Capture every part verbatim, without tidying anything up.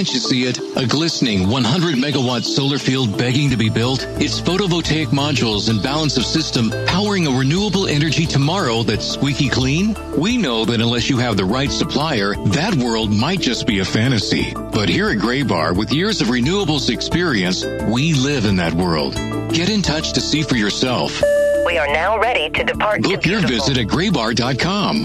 Can't you see it? A glistening one hundred megawatt solar field begging to be built? It's photovoltaic modules and balance of system powering a renewable energy tomorrow that's squeaky clean? We know that unless you have the right supplier, that world might just be a fantasy. But here at Graybar, with years of renewables experience, we live in that world. Get in touch to see for yourself. We are now ready to depart. Book your visit at graybar dot com.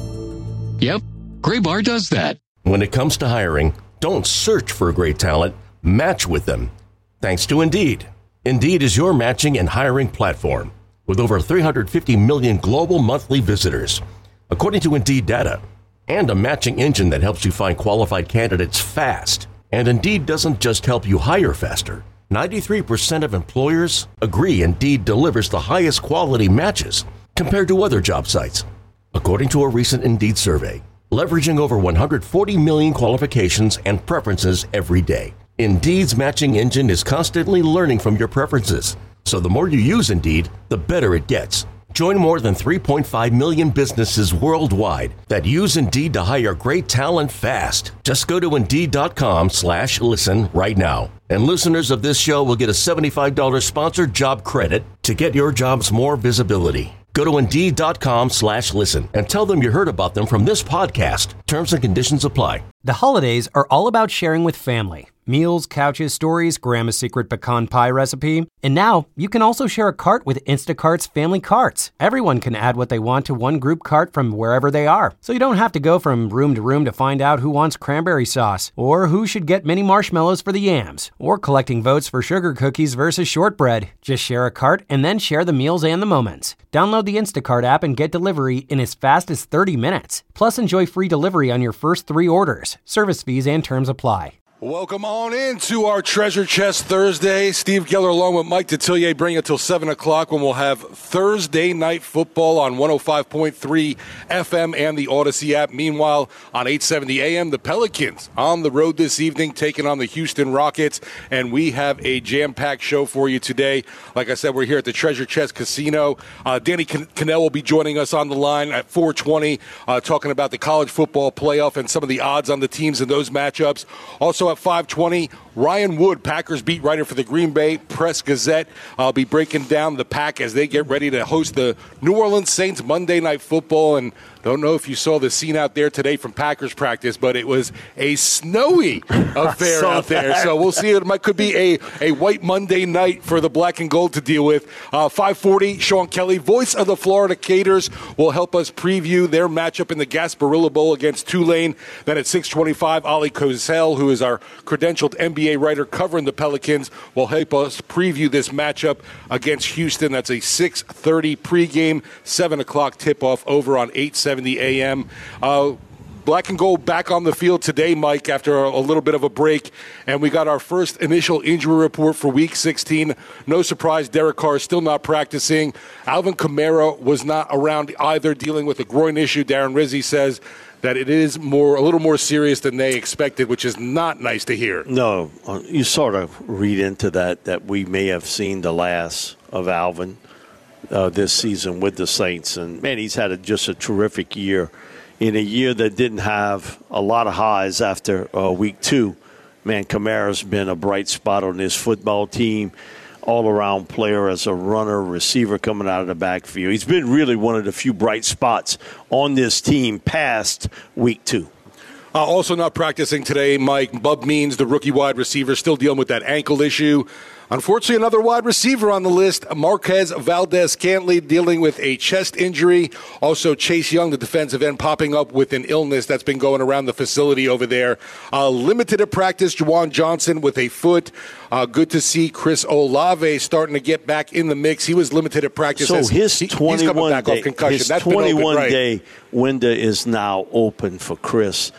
Yep, Graybar does that. When it comes to hiring, don't search for great talent, match with them. Thanks to Indeed. Indeed is your matching and hiring platform with over three hundred fifty million global monthly visitors, according to Indeed data, and a matching engine that helps you find qualified candidates fast. And Indeed doesn't just help you hire faster. ninety-three percent of employers agree Indeed delivers the highest quality matches compared to other job sites, according to a recent Indeed survey. Leveraging over one hundred forty million qualifications and preferences every day. Indeed's matching engine is constantly learning from your preferences. So the more you use Indeed, the better it gets. Join more than three point five million businesses worldwide that use Indeed to hire great talent fast. Just go to Indeed.com slash listen right now. And listeners of this show will get a seventy-five dollars sponsored job credit to get your jobs more visibility. Go to Indeed.com slash listen and tell them you heard about them from this podcast. Terms and conditions apply. The holidays are all about sharing with family. Meals, couches, stories, Grandma's secret pecan pie recipe. And now you can also share a cart with Instacart's Family Carts. Everyone can add what they want to one group cart from wherever they are. So you don't have to go from room to room to find out who wants cranberry sauce, or who should get mini marshmallows for the yams, or collecting votes for sugar cookies versus shortbread. Just share a cart and then share the meals and the moments. Download the Instacart app and get delivery in as fast as thirty minutes. Plus, enjoy free delivery on your first three orders. Service fees and terms apply. Welcome on into our Treasure Chest Thursday. Steve Geller along with Mike Detillier bring it till seven o'clock when we'll have Thursday Night Football on one oh five point three F M and the Odyssey app. Meanwhile, on eight seventy A M, the Pelicans on the road this evening taking on the Houston Rockets, and we have a jam-packed show for you today. Like I said, we're here at the Treasure Chest Casino. Uh, Danny Cannell will be joining us on the line at four twenty, uh, talking about the college football playoff and some of the odds on the teams in those matchups. Also, at five twenty, Ryan Wood, Packers beat writer for the Green Bay Press Gazette. I'll be breaking down the Pack as they get ready to host the New Orleans Saints Monday Night Football. And don't know if you saw the scene out there today from Packers practice, but it was a snowy affair out there. That. So we'll see. It might could be a, a white Monday night for the black and gold to deal with. Uh, five forty, Sean Kelly, voice of the Florida Gators, will help us preview their matchup in the Gasparilla Bowl against Tulane. Then at six twenty-five, Ali Kozel, who is our credentialed N B A writer covering the Pelicans, will help us preview this matchup against Houston. That's a six thirty pregame, seven o'clock tip-off over on eight seventy A M. Uh, Black and Gold back on the field today, Mike, after a, a little bit of a break. And we got our first initial injury report for Week sixteen. No surprise, Derek Carr is still not practicing. Alvin Kamara was not around either, dealing with a groin issue. Darren Rizzi says that it is more a little more serious than they expected, which is not nice to hear. No, you sort of read into that that we may have seen the last of Alvin uh, this season with the Saints. And, man, he's had a, just a terrific year. In a year that didn't have a lot of highs after uh, week two, man, Kamara's been a bright spot on this football team, all-around player as a runner, receiver coming out of the backfield. He's been really one of the few bright spots on this team past week two. Uh, also not practicing today, Mike, Bub Means, the rookie wide receiver, still dealing with that ankle issue. Unfortunately, another wide receiver on the list, Marquez Valdez-Scantling, dealing with a chest injury. Also, Chase Young, the defensive end, popping up with an illness that's been going around the facility over there. Uh, limited at practice, Juwan Johnson with a foot. Uh, good to see Chris Olave starting to get back in the mix. He was limited at practice. So his he, twenty-one day, his that's twenty-one open, right. day window is now open for Chris.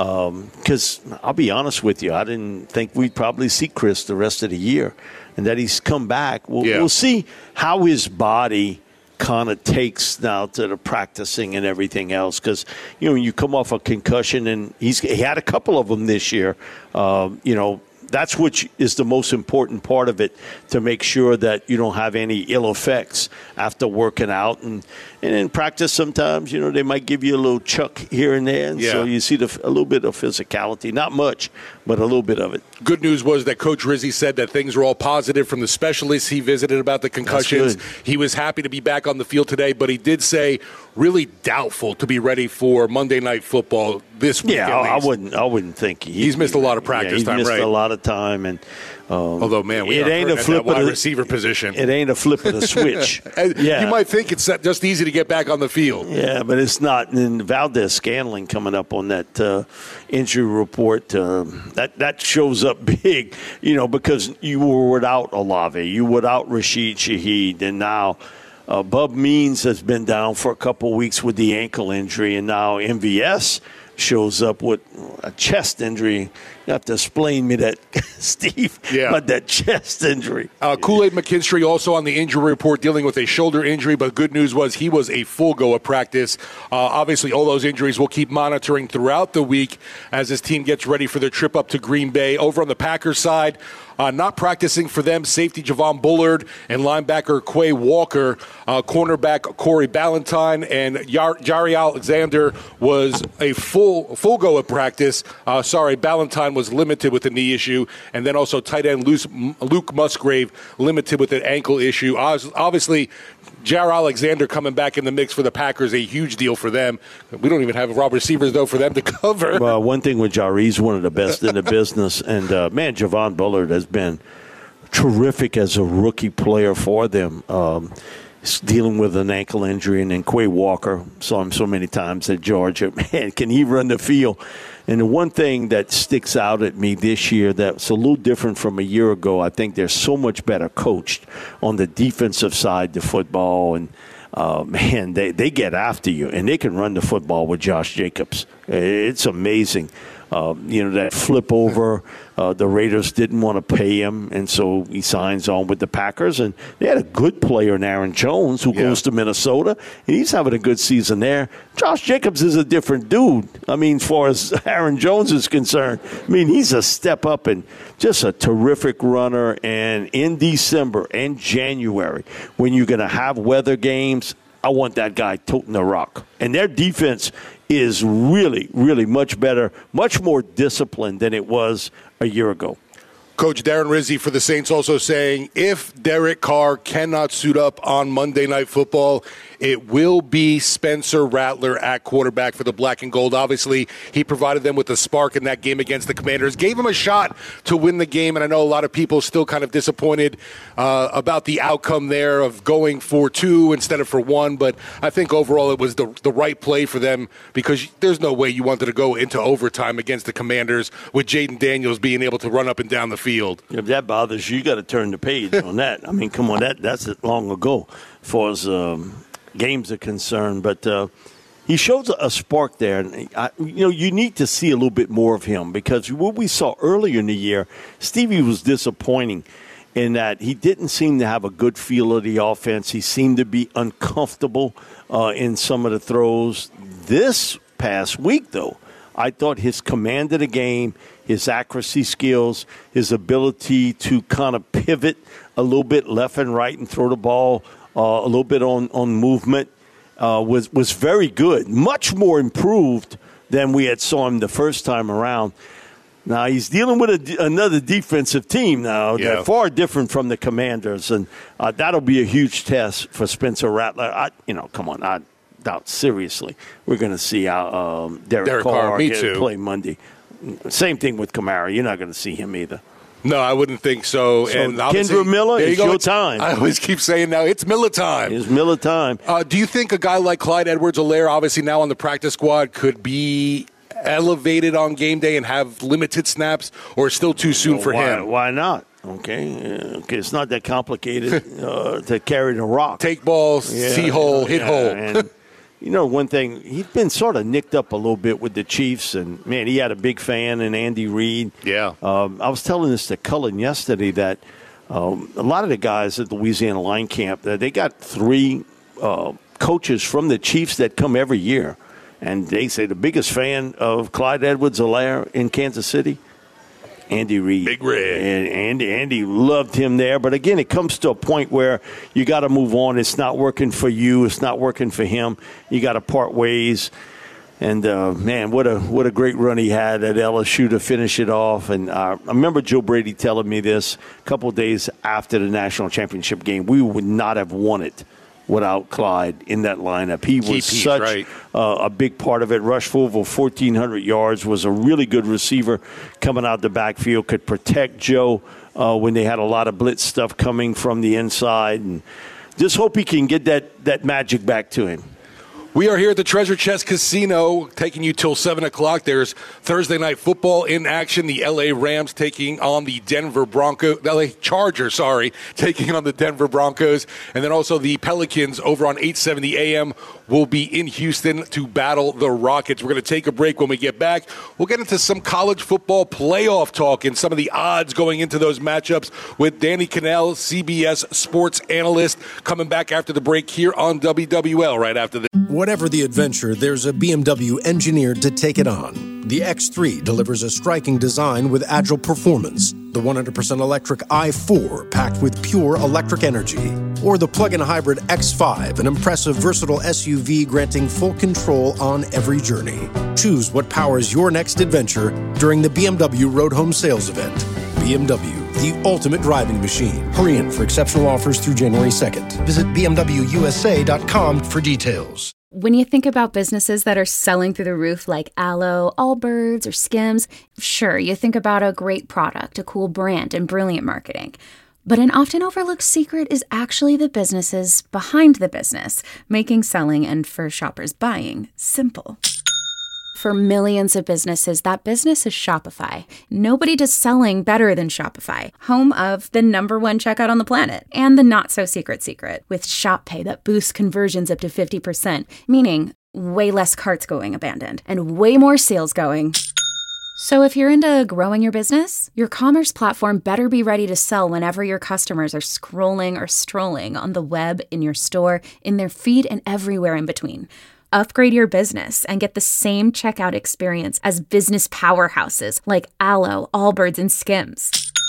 Because um, I'll be honest with you, I didn't think we'd probably see Chris the rest of the year. And that he's come back. We'll, yeah. we'll see how his body kind of takes now to the practicing and everything else. Because, you know, when you come off a concussion, and he's he had a couple of them this year, uh, you know, that's what is the most important part of it, to make sure that you don't have any ill effects after working out. And, and in practice sometimes, you know, they might give you a little chuck here and there. And yeah. so you see the, a little bit of physicality. Not much, but a little bit of it. Good news was that Coach Rizzi said that things were all positive from the specialists he visited about the concussions. He was happy to be back on the field today, but he did say really doubtful to be ready for Monday Night Football this week. Yeah, I, I wouldn't. I wouldn't think he, he's missed a lot of practice yeah, he's time. missed Right, a lot of time, and um, although man, we it ain't a flip of wide of the, receiver position. It ain't a flip of the switch. yeah, you might think it's just easy to get back on the field. Yeah, but it's not. And Valdez Scantling coming up on that uh, injury report, uh, that that shows up big, you know, because you were without Olave, you were without Rashid Shaheed, and now. Uh, Bub Means has been down for a couple of weeks with the ankle injury, and now M V S shows up with a chest injury. You have to explain me that, Steve, yeah. but that chest injury. Uh, Kool-Aid McKinstry also on the injury report dealing with a shoulder injury, but good news was he was a full go of practice. Uh, obviously, all those injuries we'll keep monitoring throughout the week as this team gets ready for their trip up to Green Bay. Over on the Packers side, Uh, not practicing for them, safety Javon Bullard and linebacker Quay Walker, uh, cornerback Corey Ballantyne, and Yar- Jari Alexander was a full full go at practice. Uh, sorry, Ballantyne was limited with a knee issue, and then also tight end Luke Musgrave limited with an ankle issue. Obviously, Jari Alexander coming back in the mix for the Packers, a huge deal for them. We don't even have wide receivers, though, for them to cover. Well, one thing with Jari, he's one of the best in the business. And, uh, man, Javon Bullard has been terrific as a rookie player for them. Um, he's dealing with an ankle injury. And then Quay Walker, saw him so many times at Georgia. Man, can he run the field? And the one thing that sticks out at me this year that's a little different from a year ago, I think they're so much better coached on the defensive side, the football. And, uh, man, they, they get after you. And they can run the football with Josh Jacobs. It's amazing. Uh, you know, that flip over, uh, the Raiders didn't want to pay him, and so he signs on with the Packers. And they had a good player in Aaron Jones who yeah. goes to Minnesota, and he's having a good season there. Josh Jacobs is a different dude. I mean, as far as Aaron Jones is concerned, I mean, he's a step up and just a terrific runner. And in December and January, when you're going to have weather games, I want that guy toting the rock. And their defense is really, really much better, much more disciplined than it was a year ago. Coach Darren Rizzi for the Saints also saying if Derek Carr cannot suit up on Monday Night Football, it will be Spencer Rattler at quarterback for the Black and Gold. Obviously, he provided them with a spark in that game against the Commanders, gave them a shot to win the game, and I know a lot of people still kind of disappointed uh, about the outcome there of going for two instead of for one, but I think overall it was the, the right play for them because there's no way you wanted to go into overtime against the Commanders with Jaden Daniels being able to run up and down the field. If that bothers you, you got to turn the page on that. I mean, come on, that that's long ago as far as um, games are concerned. But uh, he shows a spark there. And I, you know, you need to see a little bit more of him because what we saw earlier in the year, Stevie was disappointing in that he didn't seem to have a good feel of the offense. He seemed to be uncomfortable uh, in some of the throws. This past week, though, I thought his command of the game, his accuracy skills, his ability to kind of pivot a little bit left and right and throw the ball uh, a little bit on, on movement uh, was, was very good, much more improved than we had saw him the first time around. Now, he's dealing with a, another defensive team now. Yeah. They're far different from the Commanders, and uh, that'll be a huge test for Spencer Rattler. I, you know, come on, I doubt seriously we're going to see how um, Derek, Derek Carr, Carr me get, too. play Monday. Same thing with Kamara. You're not going to see him either. No, I wouldn't think so. So and Kendra Miller, it's your time. I always keep saying now, it's Miller time. It's Miller time. Uh, do you think a guy like Clyde Edwards-Helaire, obviously now on the practice squad, could be elevated on game day and have limited snaps, or still too soon well, for why, him? Why not? Okay, uh, okay, it's not that complicated uh, to carry the rock. Take balls, yeah, see hole, yeah, hit yeah, hole. And, you know, one thing, he's been sort of nicked up a little bit with the Chiefs, and, man, he had a big fan in Andy Reid. Yeah. Um, I was telling this to Cullen yesterday that um, a lot of the guys at the Louisiana Line Camp, they got three uh, coaches from the Chiefs that come every year. And they say the biggest fan of Clyde Edwards-Helaire in Kansas City, Andy Reid. Big Red. And Andy, Andy loved him there. But, again, it comes to a point where you got to move on. It's not working for you. It's not working for him. You got to part ways. And, uh, man, what a what a great run he had at L S U to finish it off. And uh, I remember Joe Brady telling me this a couple of days after the national championship game. We would not have won it without Clyde in that lineup. He was piece, such right. uh, a big part of it. Rushed for over fourteen hundred yards, was a really good receiver coming out the backfield, could protect Joe uh, when they had a lot of blitz stuff coming from the inside. And just hope he can get that, that magic back to him. We are here at the Treasure Chest Casino, taking you till seven o'clock. There's Thursday Night Football in action. The L A Rams taking on the Denver Broncos. L A Chargers, sorry, taking on the Denver Broncos. And then also the Pelicans over on eight seventy A M will be in Houston to battle the Rockets. We're going to take a break. When we get back, we'll get into some college football playoff talk and some of the odds going into those matchups with Danny Kanell, C B S sports analyst, coming back after the break here on W W L right after this. Whatever the adventure, there's a B M W engineered to take it on. The X three delivers a striking design with agile performance. The one hundred percent electric i four, packed with pure electric energy. Or the plug-in hybrid X five, an impressive, versatile S U V granting full control on every journey. Choose what powers your next adventure during the B M W Road Home Sales Event. B M W, the ultimate driving machine. Hurry in for exceptional offers through January second. Visit B M W U S A dot com for details. When you think about businesses that are selling through the roof like Aloe, Allbirds, or Skims, sure, you think about a great product, a cool brand, and brilliant marketing. But an often overlooked secret is actually the businesses behind the business, making selling and, for shoppers, buying simple. For millions of businesses, that business is Shopify. Nobody does selling better than Shopify, home of the number one checkout on the planet, and the not-so-secret secret, with Shop Pay that boosts conversions up to fifty percent, meaning way less carts going abandoned, and way more sales going. So if you're into growing your business, your commerce platform better be ready to sell whenever your customers are scrolling or strolling on the web, in your store, in their feed, and everywhere in between. Upgrade your business and get the same checkout experience as business powerhouses like Aloe, Allbirds, and Skims.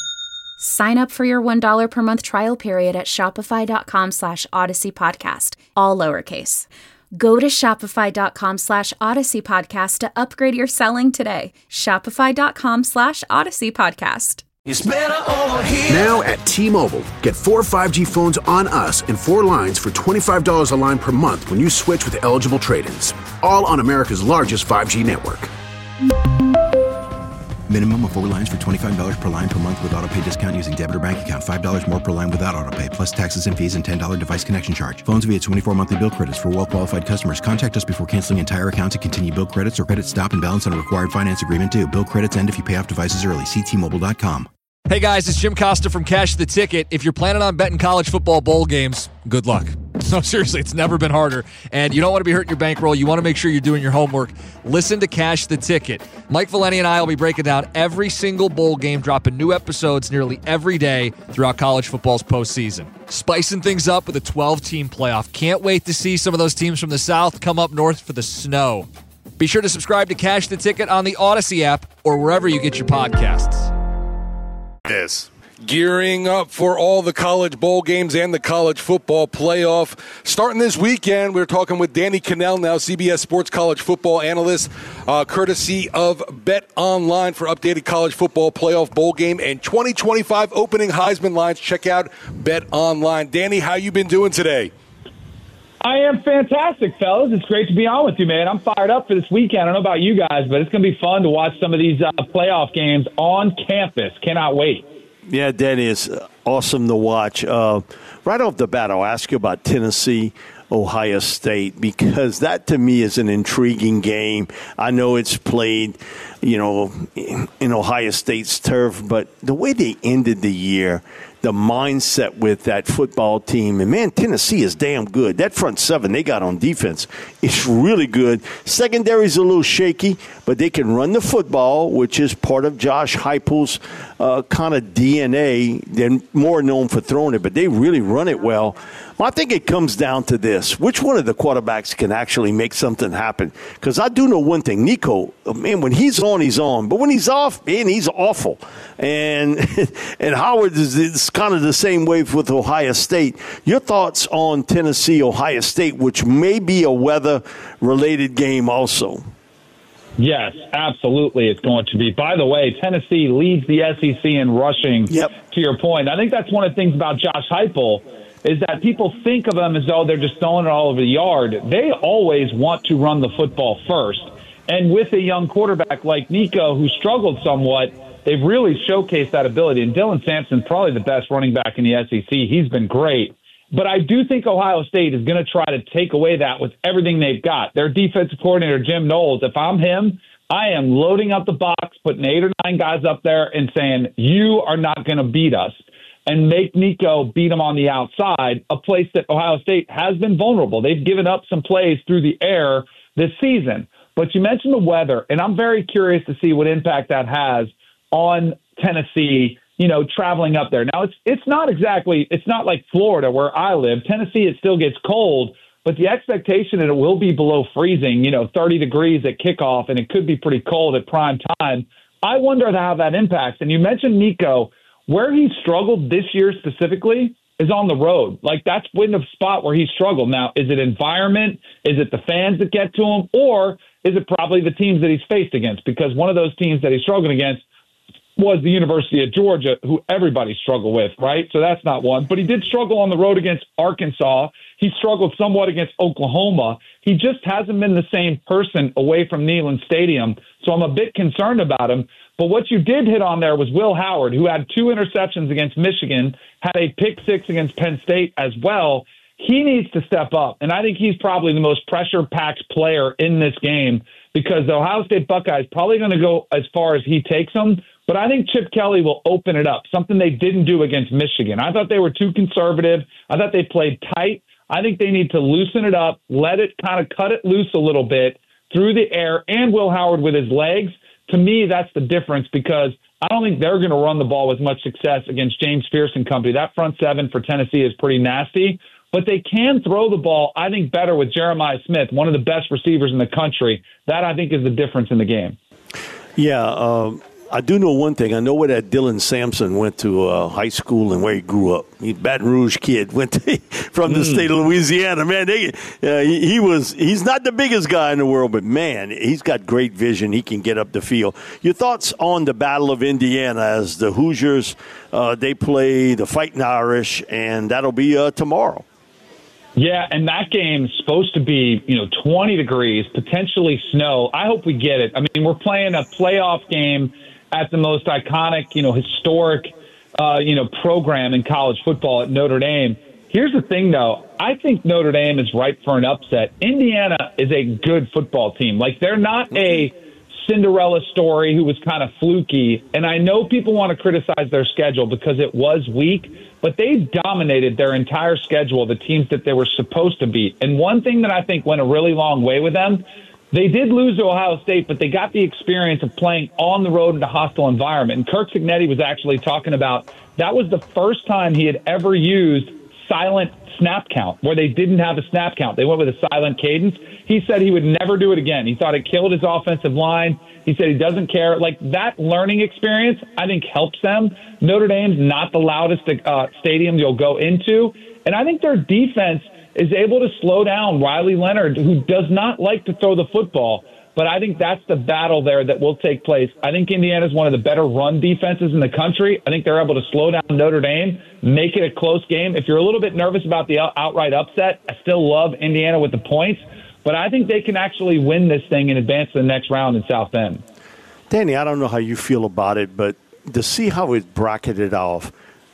Sign up for your one dollar per month trial period at shopify.com slash Odyssey Podcast, all lowercase. Go to shopify.com slash Odyssey Podcast to upgrade your selling today. Shopify.com slash Odyssey Podcast. It's better over here. Now at T-Mobile, get four five G phones on us and four lines for twenty-five dollars a line per month when you switch with eligible trade-ins. All on America's largest five G network. Minimum of four lines for twenty-five dollars per line per month with autopay discount using debit or bank account. five dollars more per line without autopay, plus taxes and fees and ten dollars device connection charge. Phones via twenty-four monthly bill credits for well-qualified customers. Contact us before canceling entire account to continue bill credits or credit stop and balance on a required finance agreement due. Bill credits end if you pay off devices early. See T Mobile dot com. Hey guys, it's Jim Costa from Cash the Ticket. If you're planning on betting college football bowl games, good luck. No, seriously, it's never been harder. And you don't want to be hurting your bankroll. You want to make sure you're doing your homework. Listen to Cash the Ticket. Mike Valeni and I will be breaking down every single bowl game, dropping new episodes nearly every day throughout college football's postseason. Spicing things up with a twelve-team playoff. Can't wait to see some of those teams from the South come up north for the snow. Be sure to subscribe to Cash the Ticket on the Odyssey app or wherever you get your podcasts. This. Gearing up for all the college bowl games and the college football playoff. Starting this weekend, we're talking with Danny Kanell, now C B S Sports college football analyst, uh, courtesy of Bet Online for updated college football playoff bowl game and twenty twenty-five opening Heisman lines. Check out Bet Online. Danny, how you been doing today? I am fantastic, fellas. It's great to be on with you, man. I'm fired up for this weekend. I don't know about you guys, but it's going to be fun to watch some of these uh, playoff games on campus. Cannot wait. Yeah, Danny, it's awesome to watch. Uh, right off the bat, I'll ask you about Tennessee, Ohio State, because that to me is an intriguing game. I know it's played, you know, in Ohio State's turf, but the way they ended the year, the mindset with that football team. And, man, Tennessee is damn good. That front seven they got on defense is really good. Secondary's a little shaky, but they can run the football, which is part of Josh Heupel's uh, kind of D N A. They're more known for throwing it, but they really run it well. Well, I think it comes down to this. Which one of the quarterbacks can actually make something happen? Because I do know one thing. Nico, man, when he's on, he's on. But when he's off, man, he's awful. And and Howard is, is kind of the same way with Ohio State. Your thoughts on Tennessee, Ohio State, which may be a weather-related game also? Yes, absolutely it's going to be. By the way, Tennessee leads the S E C in rushing, yep. to your point. I think that's one of the things about Josh Heupel is that people think of them as though they're just throwing it all over the yard. They always want to run the football first. And with a young quarterback like Nico, who struggled somewhat, they've really showcased that ability. And Dylan Sampson's probably the best running back in the S E C. He's been great. But I do think Ohio State is going to try to take away that with everything they've got. Their defensive coordinator, Jim Knowles, if I'm him, I am loading up the box, putting eight or nine guys up there and saying, you are not going to beat us. And make Nico beat him on the outside, a place that Ohio State has been vulnerable. They've given up some plays through the air this season. But you mentioned the weather, and I'm very curious to see what impact that has on Tennessee, you know, traveling up there. Now, it's it's not exactly, it's not like Florida where I live. Tennessee, it still gets cold, but the expectation that it will be below freezing, you know, thirty degrees at kickoff, and it could be pretty cold at prime time. I wonder how that impacts. And you mentioned Nico. Where he struggled this year specifically is on the road. Like, that's been the spot where he struggled. Now, is it environment? Is it the fans that get to him? Or is it probably the teams that he's faced against? Because one of those teams that he struggled against was the University of Georgia, who everybody struggled with, right? So that's not one. But he did struggle on the road against Arkansas. He struggled somewhat against Oklahoma. He just hasn't been the same person away from Neyland Stadium. So I'm a bit concerned about him. But what you did hit on there was Will Howard, who had two interceptions against Michigan, had a pick six against Penn State as well. He needs to step up, and I think he's probably the most pressure-packed player in this game because the Ohio State Buckeyes probably going to go as far as he takes them, but I think Chip Kelly will open it up, something they didn't do against Michigan. I thought they were too conservative. I thought they played tight. I think they need to loosen it up, let it kind of cut it loose a little bit through the air, and Will Howard with his legs. To me, that's the difference because I don't think they're going to run the ball with much success against James Pierce and company. That front seven for Tennessee is pretty nasty, but they can throw the ball, I think, better with Jeremiah Smith, one of the best receivers in the country. That, I think, is the difference in the game. Yeah, um, I do know one thing. I know where that Dylan Sampson went to uh, high school and where he grew up. He's a Baton Rouge kid, went to, from the mm. state of Louisiana. Man, they, uh, he, he was he's not the biggest guy in the world, but, man, he's got great vision. He can get up the field. Your thoughts on the Battle of Indiana as the Hoosiers, uh, they play the Fighting Irish, and that'll be uh, tomorrow. Yeah, and that game's supposed to be, you know, twenty degrees, potentially snow. I hope we get it. I mean, we're playing a playoff game at the most iconic, you know, historic, uh, you know, program in college football at Notre Dame. Here's the thing, though. I think Notre Dame is ripe for an upset. Indiana is a good football team. Like, they're not a Cinderella story who was kind of fluky. And I know people want to criticize their schedule because it was weak, but they dominated their entire schedule, the teams that they were supposed to beat. And one thing that I think went a really long way with them, they did lose to Ohio State, but they got the experience of playing on the road in a hostile environment. And Kirk Cignetti was actually talking about that was the first time he had ever used silent snap count, where they didn't have a snap count. They went with a silent cadence. He said he would never do it again. He thought it killed his offensive line. He said he doesn't care. Like, that learning experience, I think, helps them. Notre Dame's not the loudest uh, stadium you'll go into. And I think their defense is able to slow down Riley Leonard, who does not like to throw the football. But I think that's the battle there that will take place. I think Indiana's one of the better run defenses in the country. I think they're able to slow down Notre Dame, make it a close game. If you're a little bit nervous about the outright upset, I still love Indiana with the points. But I think they can actually win this thing and advance to the next round in South Bend. Danny, I don't know how you feel about it, but to see how it bracketed off,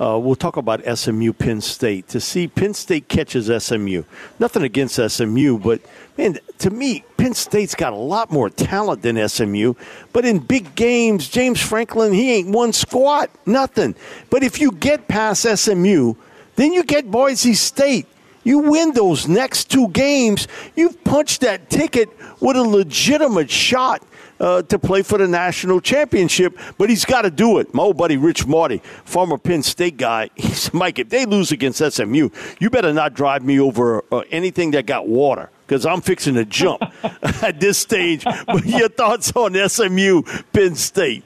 Uh, we'll talk about S M U Penn State. To see Penn State catches S M U. Nothing against S M U, but, man, to me, Penn State's got a lot more talent than S M U. But in big games, James Franklin, he ain't won squat, nothing. But if you get past S M U, then you get Boise State. You win those next two games, you've punched that ticket with a legitimate shot Uh, to play for the national championship, but he's got to do it. My old buddy Rich Marty, former Penn State guy, he said, Mike, if they lose against S M U, you better not drive me over uh, anything that got water, because I'm fixing to jump at this stage. But your thoughts on S M U Penn State?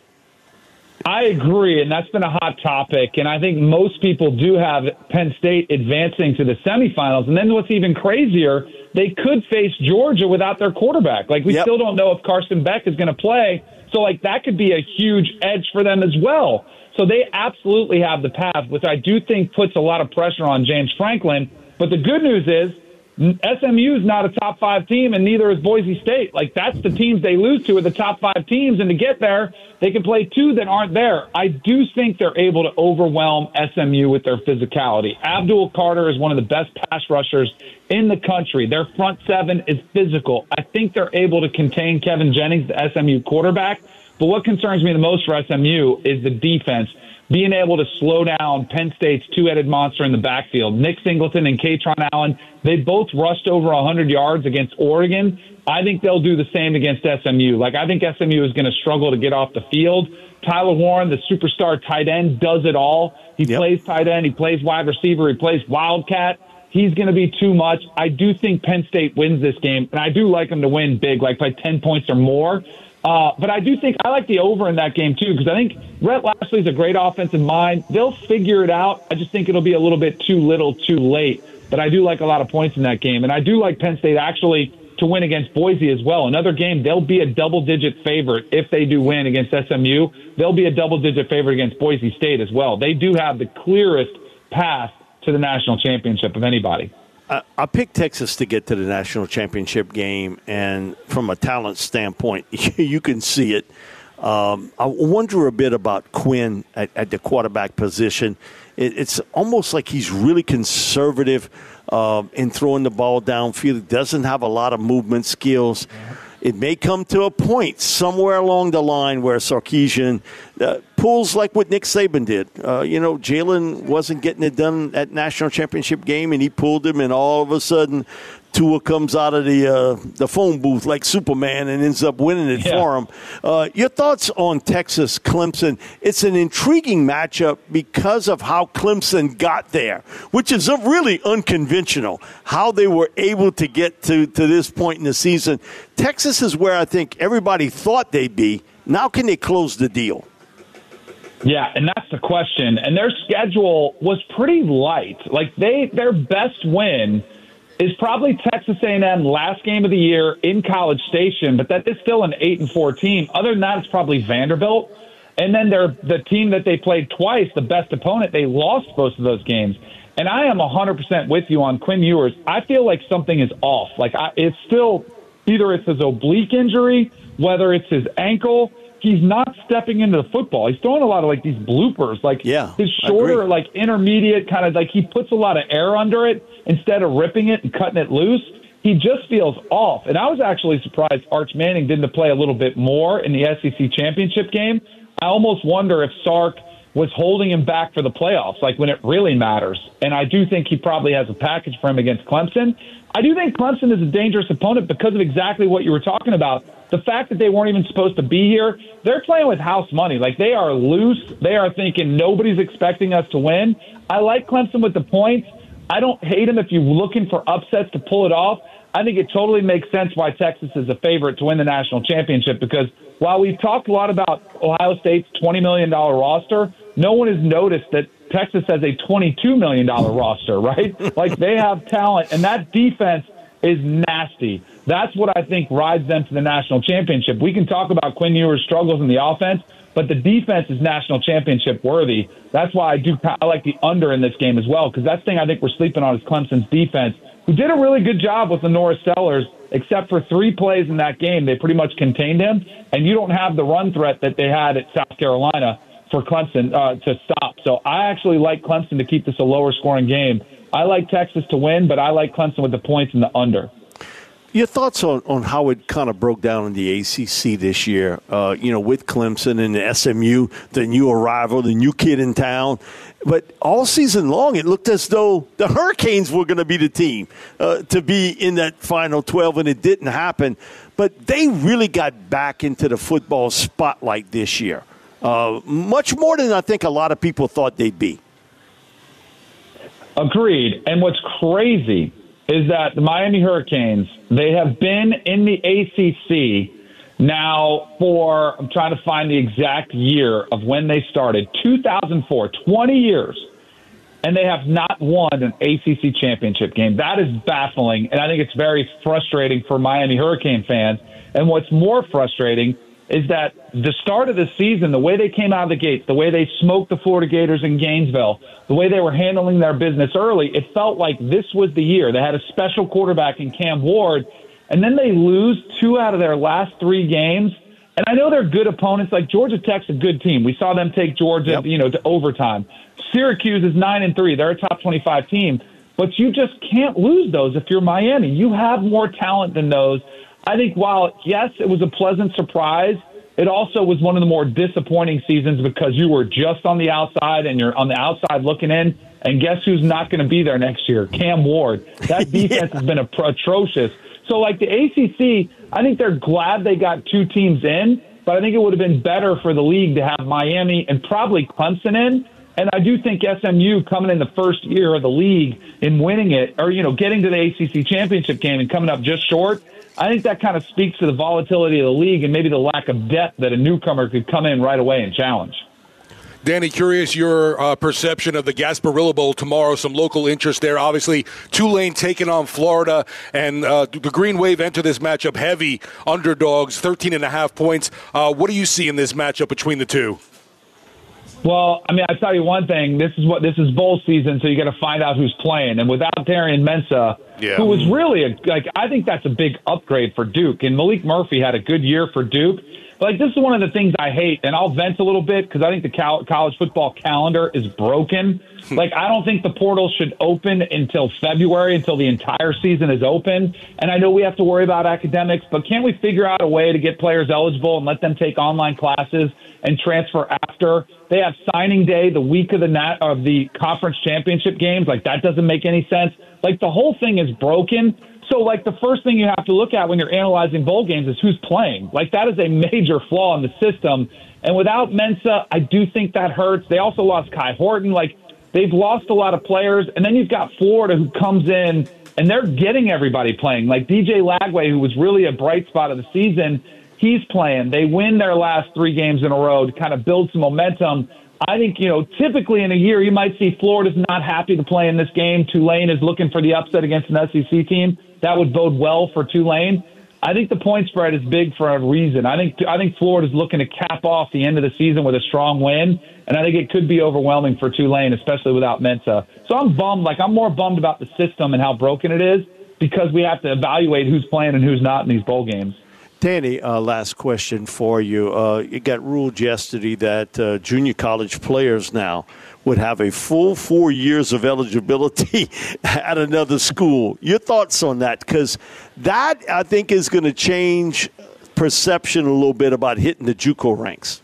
I agree, and that's been a hot topic, and I think most people do have Penn State advancing to the semifinals. And then what's even crazier, they could face Georgia without their quarterback. Like, we yep. still don't know if Carson Beck is going to play, so, like, that could be a huge edge for them as well. So they absolutely have the path, which I do think puts a lot of pressure on James Franklin. But the good news is S M U is not a top five team, and neither is Boise State. Like, that's the teams they lose to are the top five teams, and to get there, they can play two that aren't there. I do think they're able to overwhelm S M U with their physicality. Abdul Carter is one of the best pass rushers in the country. Their front seven is physical. I think they're able to contain Kevin Jennings, the S M U quarterback. But what concerns me the most for S M U is the defense. Being able to slow down Penn State's two-headed monster in the backfield. Nick Singleton and Katron Allen, they both rushed over one hundred yards against Oregon. I think they'll do the same against S M U. Like, I think S M U is going to struggle to get off the field. Tyler Warren, the superstar tight end, does it all. He yep. plays tight end. He plays wide receiver. He plays wildcat. He's going to be too much. I do think Penn State wins this game, and I do like them to win big, like by ten points or more. Uh, but I do think I like the over in that game, too, because I think Rhett Lashley's a great offensive mind. They'll figure it out. I just think it'll be a little bit too little, too late. But I do like a lot of points in that game. And I do like Penn State actually to win against Boise as well. Another game, they'll be a double-digit favorite if they do win against S M U. They'll be a double-digit favorite against Boise State as well. They do have the clearest path to the national championship of anybody. I picked Texas to get to the national championship game, and from a talent standpoint, you can see it. Um, I wonder a bit about Quinn at, at the quarterback position. It, it's almost like he's really conservative um, in throwing the ball downfield. He doesn't have a lot of movement skills. It may come to a point somewhere along the line where Sarkisian uh, pulls like what Nick Saban did. Uh, you know, Jalen wasn't getting it done at national championship game, and he pulled him, and all of a sudden Tua comes out of the uh, the phone booth like Superman and ends up winning it yeah. for him. Uh, your thoughts on Texas, Clemson? It's an intriguing matchup because of how Clemson got there, which is a really unconventional, how they were able to get to, to this point in the season. Texas is where I think everybody thought they'd be. Now can they close the deal? Yeah, and that's the question. And their schedule was pretty light. Like, they their best win is probably Texas A and M last game of the year in College Station, but that is still an eight and four team. Other than that, it's probably Vanderbilt. And then they're the team that they played twice, the best opponent, they lost both of those games. And I am one hundred percent with you on Quinn Ewers. I feel like something is off. Like, I, it's still either it's his oblique injury, whether it's his ankle. He's not stepping into the football. He's throwing a lot of, like, these bloopers. Like, yeah, his shorter, like, intermediate kind of, like, he puts a lot of air under it instead of ripping it and cutting it loose. He just feels off. And I was actually surprised Arch Manning didn't play a little bit more in the S E C championship game. I almost wonder if Sark was holding him back for the playoffs, like when it really matters. And I do think he probably has a package for him against Clemson. I do think Clemson is a dangerous opponent because of exactly what you were talking about. The fact that they weren't even supposed to be here, they're playing with house money. Like, they are loose. They are thinking nobody's expecting us to win. I like Clemson with the points. I don't hate them if you're looking for upsets to pull it off. I think it totally makes sense why Texas is a favorite to win the national championship, because while we've talked a lot about Ohio State's twenty million dollars roster, no one has noticed that Texas has a twenty-two million dollars roster, right? Like, they have talent, and that defense is nasty. That's what I think rides them to the national championship. We can talk about Quinn Ewers' struggles in the offense, but the defense is national championship worthy. That's why I do I like the under in this game as well, because that's the thing I think we're sleeping on is Clemson's defense, who did a really good job with the Norris Sellers, except for three plays in that game. They pretty much contained him, and you don't have the run threat that they had at South Carolina. for Clemson uh, to stop. So I actually like Clemson to keep this a lower scoring game. I like Texas to win, but I like Clemson with the points and the under. Your thoughts on, on how it kind of broke down in the A C C this year, uh, you know, with Clemson and the S M U, the new arrival, the new kid in town. But all season long, it looked as though the Hurricanes were going to be the team uh, to be in that final twelve, and it didn't happen. But they really got back into the football spotlight this year, uh, much more than I think a lot of people thought they'd be. Agreed. And what's crazy is that the Miami Hurricanes, they have been in the A C C now for, I'm trying to find the exact year of when they started, two thousand four, twenty years, and they have not won an A C C championship game. That is baffling, and I think it's very frustrating for Miami Hurricane fans. And what's more frustrating is that the start of the season, the way they came out of the gates, the way they smoked the Florida Gators in Gainesville, the way they were handling their business early, it felt like this was the year. They had a special quarterback in Cam Ward, and then they lose two out of their last three games. And I know they're good opponents. Like Georgia Tech's a good team. We saw them take Georgia, yep. you know, to overtime. Syracuse is nine and three. They're a top twenty-five team. But you just can't lose those if you're Miami. You have more talent than those. I think while, yes, it was a pleasant surprise, it also was one of the more disappointing seasons because you were just on the outside and you're on the outside looking in, and guess who's not going to be there next year? Cam Ward. That defense yeah. has been atrocious. So, like the A C C, I think they're glad they got two teams in, but I think it would have been better for the league to have Miami and probably Clemson in. And I do think S M U coming in the first year of the league and winning it, or, you know, getting to the A C C championship game and coming up just short, I think that kind of speaks to the volatility of the league and maybe the lack of depth that a newcomer could come in right away and challenge. Danny, curious your uh, perception of the Gasparilla Bowl tomorrow, some local interest there. Obviously, Tulane taking on Florida, and uh, the Green Wave enter this matchup heavy, underdogs, thirteen and a half points. Uh, what do you see in this matchup between the two? Well, I mean, I'll tell you one thing. This is what this is bowl season, so you got to find out who's playing. And without Darian Mensah, yeah. who was really a like, I think that's a big upgrade for Duke. And Malik Murphy had a good year for Duke. But like, this is one of the things I hate, and I'll vent a little bit because I think the cal- college football calendar is broken. Like, I don't think the portal should open until February, until the entire season is open. And I know we have to worry about academics, but can't we figure out a way to get players eligible and let them take online classes and transfer after? They have signing day the week of the nat- of the conference championship games. Like, that doesn't make any sense. Like, the whole thing is broken. So, like, the first thing you have to look at when you're analyzing bowl games is who's playing. Like, that is a major flaw in the system. And without Mensah, I do think that hurts. They also lost Kai Horton. Like, they've lost a lot of players. And then you've got Florida who comes in, and they're getting everybody playing. Like, D J Lagway, who was really a bright spot of the season, he's playing. They win their last three games in a row to kind of build some momentum. I think, you know, typically in a year, you might see Florida's not happy to play in this game. Tulane is looking for the upset against an S E C team. That would bode well for Tulane. I think the point spread is big for a reason. I think I think Florida's looking to cap off the end of the season with a strong win, and I think it could be overwhelming for Tulane, especially without Mensah. So I'm bummed. Like, I'm more bummed about the system and how broken it is because we have to evaluate who's playing and who's not in these bowl games. Danny, uh, last question for you. Uh, it got ruled yesterday that uh, junior college players now would have a full four years of eligibility at another school. Your thoughts on that? Because that, I think, is going to change perception a little bit about hitting the JUCO ranks.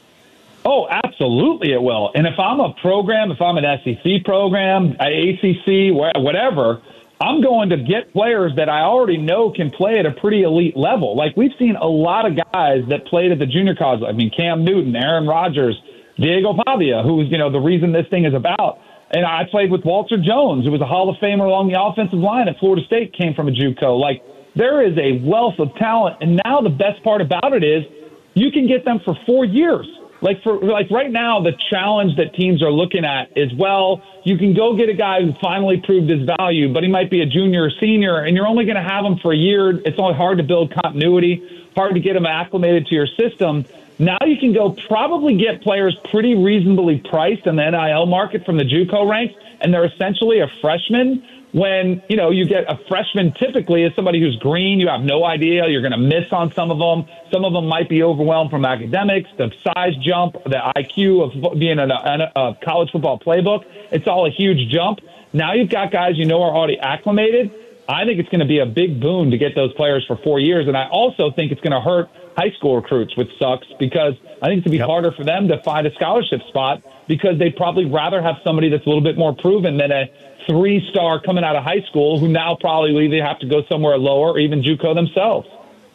Oh, absolutely it will. And if I'm a program, if I'm an S E C program, A C C, whatever, I'm going to get players that I already know can play at a pretty elite level. Like, we've seen a lot of guys that played at the junior college. I mean, Cam Newton, Aaron Rodgers, Diego Pavia, who was, you know, the reason this thing is about. And I played with Walter Jones, who was a Hall of Famer along the offensive line at Florida State, came from a JUCO. Like, there is a wealth of talent. And now the best part about it is you can get them for four years. Like, for like right now, the challenge that teams are looking at is, well, you can go get a guy who finally proved his value, but he might be a junior or senior, and you're only going to have him for a year. It's only hard to build continuity, hard to get him acclimated to your system. Now you can go probably get players pretty reasonably priced in the N I L market from the JUCO ranks, and they're essentially a freshman when, you know, you get a freshman typically is somebody who's green. You have no idea. You're going to miss on some of them. Some of them might be overwhelmed from academics, the size jump, the I Q of being in a, a college football playbook. It's all a huge jump. Now you've got guys you know are already acclimated. I think it's going to be a big boon to get those players for four years. And I also think it's going to hurt high school recruits, which sucks, because I think it's going to be yep. harder for them to find a scholarship spot because they'd probably rather have somebody that's a little bit more proven than a three-star coming out of high school who now probably either have to go somewhere lower or even JUCO themselves.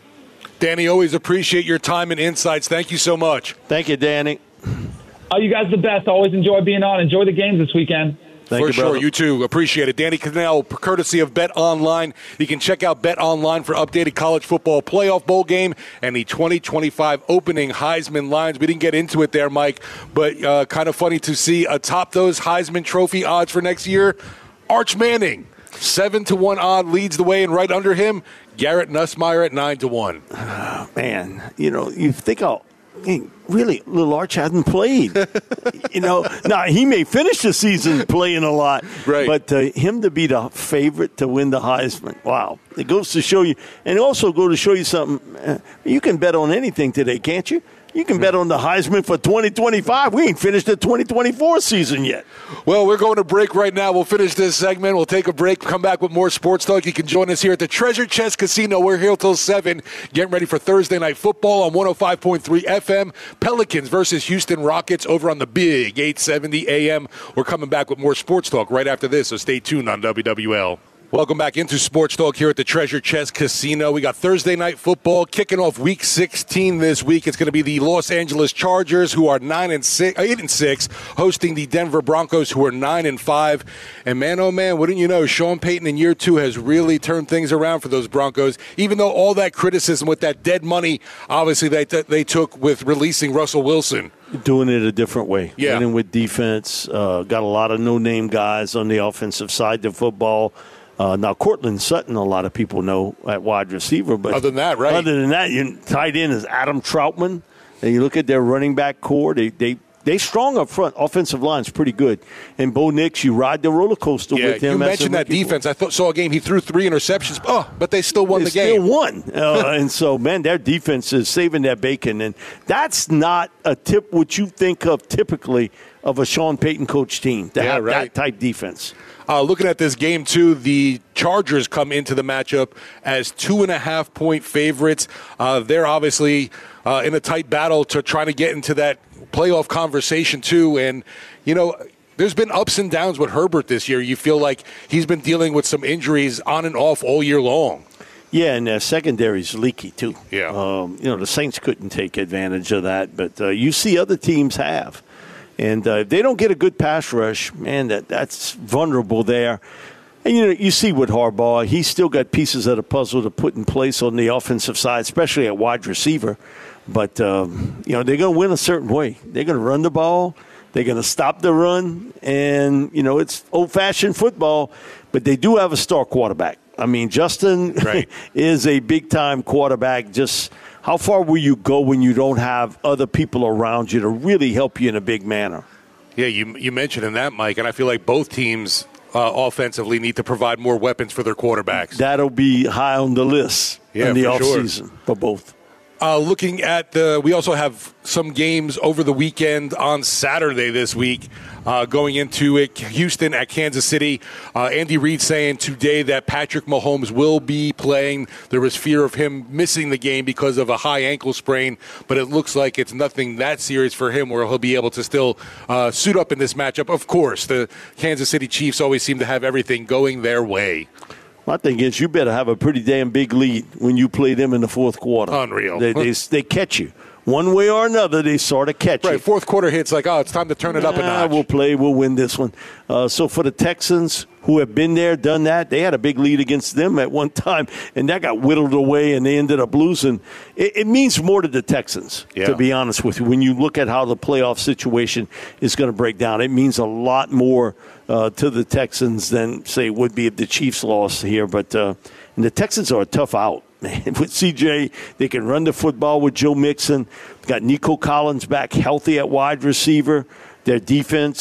Danny, always appreciate your time and insights. Thank you so much. Thank you, Danny. Oh, you guys are the best. Always enjoy being on. Enjoy the games this weekend. Thank For you, sure. brother. You too. Appreciate it. Danny Cannell, courtesy of Bet Online. You can check out Bet Online for updated college football playoff bowl game and the twenty twenty-five opening Heisman lines. We didn't get into it there, Mike, but uh, kind of funny to see atop those Heisman Trophy odds for next year, Arch Manning, seven to one odd, leads the way, and right under him, Garrett Nussmeier at nine to one. Oh, man, you know, you think, oh, hey, really, little Arch hasn't played. you know, now he may finish the season playing a lot, right? But uh, him to be the favorite to win the Heisman, wow! It goes to show you, and also go to show you something. Uh, you can bet on anything today, can't you? You can bet on the Heisman for twenty twenty-five. We ain't finished the twenty twenty-four season yet. Well, we're going to break right now. We'll finish this segment. We'll take a break, come back with more sports talk. You can join us here at the Treasure Chest Casino. We're here till seven, getting ready for Thursday Night Football on one oh five point three F M. Pelicans versus Houston Rockets over on the big eight seventy A M. We're coming back with more sports talk right after this, so stay tuned on W W L. Welcome back into Sports Talk here at the Treasure Chest Casino. We got Thursday Night Football kicking off Week sixteen this week. It's going to be the Los Angeles Chargers, who are nine and six, eight and six, hosting the Denver Broncos, who are nine and five. And man, oh man, wouldn't you know, Sean Payton in year two has really turned things around for those Broncos. Even though all that criticism with that dead money, obviously they they took with releasing Russell Wilson. Doing it a different way. Yeah. Winning with defense. Uh, got a lot of no-name guys on the offensive side of football. Uh, now, Cortland Sutton, a lot of people know at wide receiver. But other than that, right? Other than that, you, tight end is Adam Troutman. And you look at their running back core, they they they strong up front. Offensive line's pretty good. And Bo Nix, you ride the roller coaster yeah, with him. You mentioned that defense. I thought, saw a game he threw three interceptions. Oh, but they still won they the game. Still won. uh, and so, man, their defense is saving their bacon. And that's not a tip what you think of typically of a Sean Payton coach team to yeah, have right. that type defense. Uh, looking at this game, too, the Chargers come into the matchup as two and a half point favorites. Uh, they're obviously uh, in a tight battle to trying to get into that playoff conversation, too. And, you know, there's been ups and downs with Herbert this year. You feel like he's been dealing with some injuries on and off all year long. Yeah, and their secondary's leaky, too. Yeah. Um, you know, the Saints couldn't take advantage of that, but uh, you see other teams have. And uh, if they don't get a good pass rush, man, that that's vulnerable there. And, you know, you see with Harbaugh, he's still got pieces of the puzzle to put in place on the offensive side, especially at wide receiver. But, um, you know, they're going to win a certain way. They're going to run the ball. They're going to stop the run. And, you know, it's old-fashioned football, but they do have a star quarterback. I mean, Justin right. is a big-time quarterback. Just how far will you go when you don't have other people around you to really help you in a big manner? Yeah, you you mentioned in that, Mike, and I feel like both teams uh, offensively need to provide more weapons for their quarterbacks. That'll be high on the list yeah, in the for offseason sure. for both. Uh, looking at the, we also have some games over the weekend on Saturday this week. Uh, going into it, Houston at Kansas City. Uh, Andy Reid saying today that Patrick Mahomes will be playing. There was fear of him missing the game because of a high ankle sprain, but it looks like it's nothing that serious for him where he'll be able to still uh, suit up in this matchup. Of course, the Kansas City Chiefs always seem to have everything going their way. My thing is, you better have a pretty damn big lead when you play them in the fourth quarter. Unreal. They, they, they catch you. One way or another, they sort of catch right, you. Right, fourth quarter hits like, oh, it's time to turn it up a notch. We'll play, we'll win this one. Uh, so for the Texans, who have been there, done that, they had a big lead against them at one time, and that got whittled away, and they ended up losing. It, it means more to the Texans, yeah. to be honest with you. When you look at how the playoff situation is going to break down, it means a lot more uh, to the Texans than, say, would be if the Chiefs lost here. But uh, and the Texans are a tough out. Man, with C J, they can run the football with Joe Mixon. Got Nico Collins back healthy at wide receiver. Their defense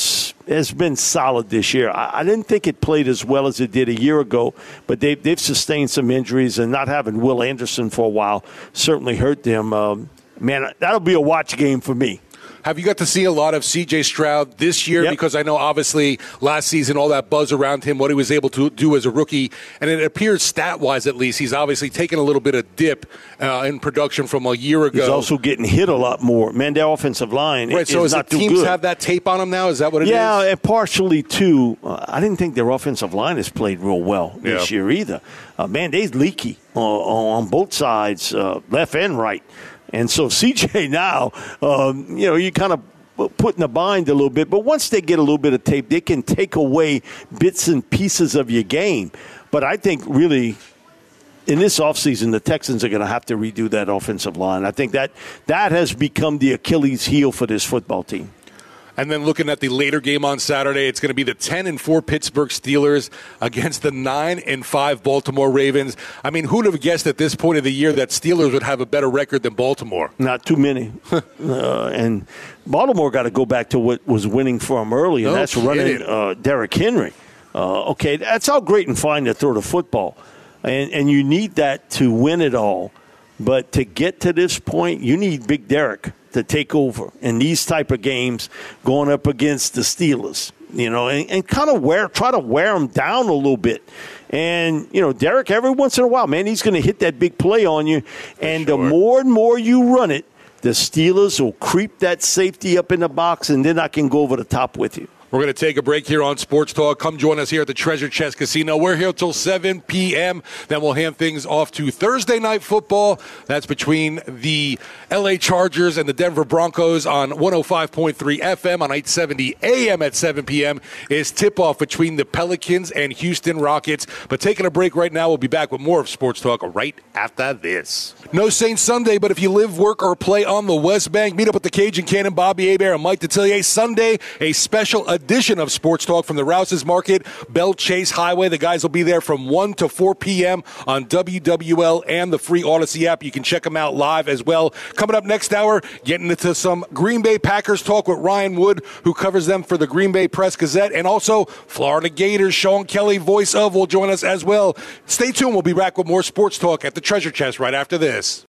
has been solid this year. I, I didn't think it played as well as it did a year ago, but they've, they've sustained some injuries, and not having Will Anderson for a while certainly hurt them. Um, man, that'll be a watch game for me. Have you got to see a lot of C J Stroud this year? Yep. Because I know, obviously, last season, all that buzz around him, what he was able to do as a rookie, and it appears stat-wise, at least, he's obviously taken a little bit of dip uh, in production from a year ago. He's also getting hit a lot more. Man, their offensive line right, is so is not it too teams good. have that tape on him now? Is that what it yeah, is? Yeah, and partially, too. Uh, I didn't think their offensive line has played real well this yeah. year either. Uh, man, they're leaky uh, on both sides, uh, left and right. And so C J now, um, you know, you kind of put in a bind a little bit. But once they get a little bit of tape, they can take away bits and pieces of your game. But I think really in this offseason, the Texans are going to have to redo that offensive line. I think that that has become the Achilles heel for this football team. And then looking at the later game on Saturday, it's going to be the ten and four Pittsburgh Steelers against the nine and five Baltimore Ravens. I mean, who'd have guessed at this point of the year that Steelers would have a better record than Baltimore? Not too many. uh, and Baltimore got to go back to what was winning for them early, and no that's kidding. running uh, Derrick Henry. Uh, okay, that's all great and fine to throw the football, and and you need that to win it all. But to get to this point, you need Big Derrick to take over in these type of games going up against the Steelers, you know, and, and kind of wear, try to wear them down a little bit. And, you know, Derrick, every once in a while, man, he's going to hit that big play on you. For and sure. The more and more you run it, the Steelers will creep that safety up in the box, and then I can go over the top with you. We're going to take a break here on Sports Talk. Come join us here at the Treasure Chest Casino. We're here till seven p.m. Then we'll hand things off to Thursday Night Football. That's between the L A Chargers and the Denver Broncos on one oh five point three F M on eight seventy A M at seven p.m. is tip-off between the Pelicans and Houston Rockets. But taking a break right now, we'll be back with more of Sports Talk right after this. No Saints Sunday, but if you live, work, or play on the West Bank, meet up with the Cajun Cannon, Bobby Hebert, and Mike Detillier. Sunday, a special edition of Sports Talk from the Rouse's Market, Bell Chase Highway. The guys will be there from one to four p.m. on W W L and the free Odyssey app. You can check them out live as well. Coming up next hour, getting into some Green Bay Packers talk with Ryan Wood, who covers them for the Green Bay Press-Gazette, and also Florida Gators. Sean Kelly, voice of, will join us as well. Stay tuned. We'll be back with more Sports Talk at the Treasure Chest right after this.